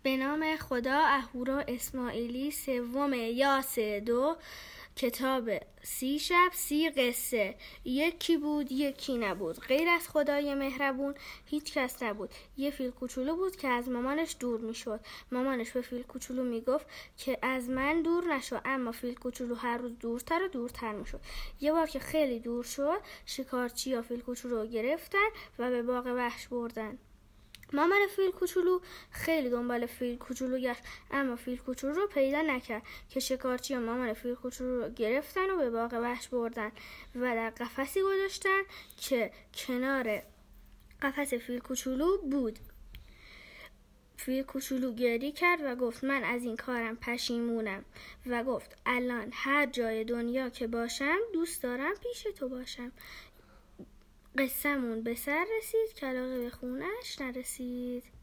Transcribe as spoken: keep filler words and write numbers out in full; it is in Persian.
به نام خدا. اهورا اسماعیلی، سوم یاس دو، کتاب سی شب سی قصه. یکی بود یکی نبود، غیر از خدای مهربون هیچ کس نبود. یه فیل کوچولو بود که از مامانش دور میشد. مامانش به فیل کوچولو میگفت که از من دور نشو، اما فیل کوچولو هر روز دورتر و دورتر میشد. یه بار که خیلی دور شد، شکارچی‌ها فیل کوچولو رو گرفتن و به باغ وحش بردن. مامان فیل کوچولو خیلی دنبال فیل کوچولو گشت، اما فیل کوچولو رو پیدا نکرد که شکارچی و مامان فیل کوچولو رو گرفتن و به باغ وحش بردن و در قفسی گذاشتن که کنار قفس فیل کوچولو بود. فیل کوچولو گریه کرد و گفت من از این کارم پشیمونم و گفت الان هر جای دنیا که باشم دوست دارم پیش تو باشم. قصه‌مون به سر رسید، کلاغه به خونش نرسید.